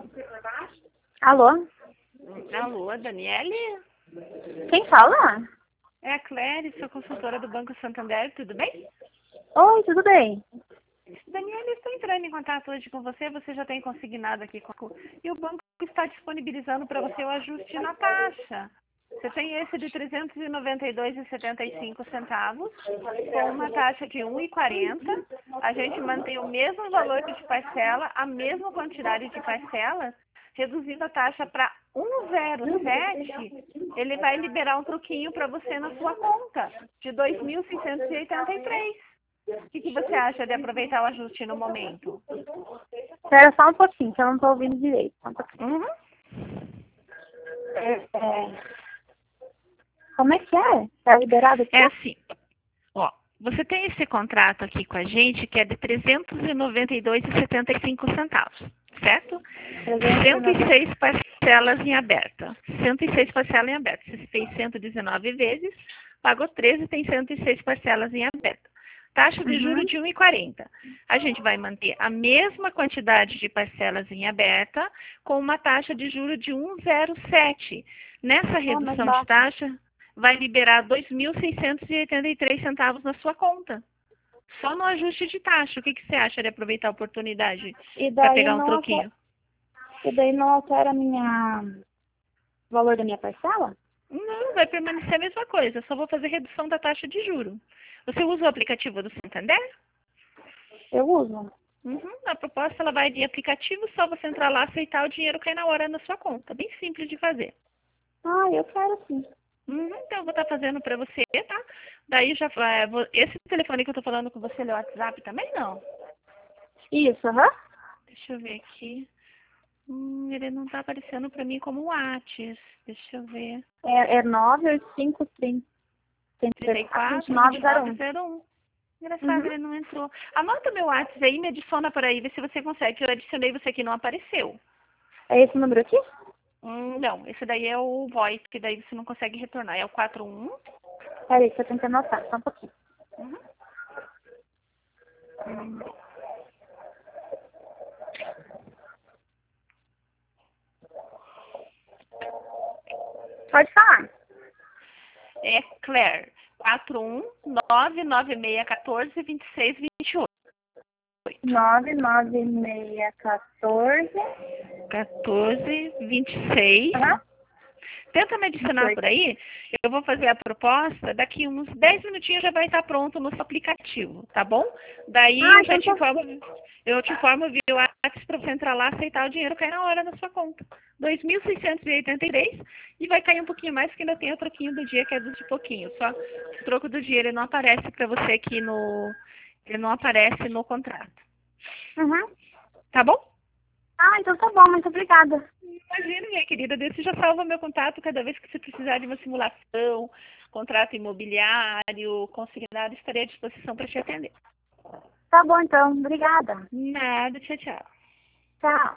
Alô? Alô, Daniele? Quem fala? É a Claire, sou consultora do Banco Santander, tudo bem? Oi, tudo bem? Daniele, estou entrando em contato hoje com você, você já tem consignado aqui e o banco está disponibilizando para você o ajuste na taxa. Você tem esse de R$ 392,75, com uma taxa de R$ 1,40. A gente mantém o mesmo valor de parcela, a mesma quantidade de parcelas, reduzindo a taxa para 1,07, ele vai liberar um troquinho para você na sua conta, de R$ 2.683. O que você acha de aproveitar o ajuste no momento? Espera só um pouquinho, que eu não estou ouvindo direito. Só um pouquinho. Uhum. Como é que é? Está liberado aqui? É assim, ó, você tem esse contrato aqui com a gente que é de R$ 392,75, certo? 106 parcelas em aberta. 106 parcelas em aberta. Você fez 119 vezes, pagou 13 e tem 106 parcelas em aberta. Taxa de juros de 1,40. A gente vai manter a mesma quantidade de parcelas em aberta com uma taxa de juros de 1,07. Nessa redução de taxa, vai liberar R$ 2.683 na sua conta. Só no ajuste de taxa. O que você acha de aproveitar a oportunidade para pegar um troquinho? E daí não altera o valor da minha parcela? Não, vai permanecer a mesma coisa. Só vou fazer redução da taxa de juro. Você usa o aplicativo do Santander? Eu uso. A proposta ela vai de aplicativo, só você entrar lá, aceitar, o dinheiro cai na hora na sua conta. Bem simples de fazer. Ah, eu quero sim. Então eu vou estar fazendo para você, tá? Daí já esse telefone que eu tô falando com você, ele é o WhatsApp também, não? Isso, aham. Deixa eu ver aqui. Ele não tá aparecendo para mim como WhatsApp. Deixa eu ver. É 98530. 34 2901. 2901. Engraçado, ele não entrou. Anota meu WhatsApp aí, me adiciona por aí, vê se você consegue. Eu adicionei você aqui, não apareceu. É esse número aqui? Não, esse daí é o voice, que daí você não consegue retornar. É o 41. Peraí, que eu tenho que anotar, só um pouquinho. Pode falar. É Claire. 41996142628. 99614. 1426. Aham. Tenta me adicionar por aí. Eu vou fazer a proposta. Daqui uns 10 minutinhos já vai estar pronto no seu aplicativo, tá bom? Daí eu já te informo. Eu te informo via WhatsApp para você entrar lá, aceitar o dinheiro, cair na hora na sua conta. 2.683 e vai cair um pouquinho mais, porque ainda tem o troquinho do dia, que é de pouquinho. Só o troco do dia ele não aparece para você aqui no. Ele não aparece no contrato. Tá bom? Ah, então tá bom, muito obrigada. Imagina, minha querida, desse já salva meu contato cada vez que você precisar de uma simulação, contrato imobiliário, consignado, estarei à disposição para te atender. Tá bom então, obrigada. Nada, tchau, tchau. Tchau.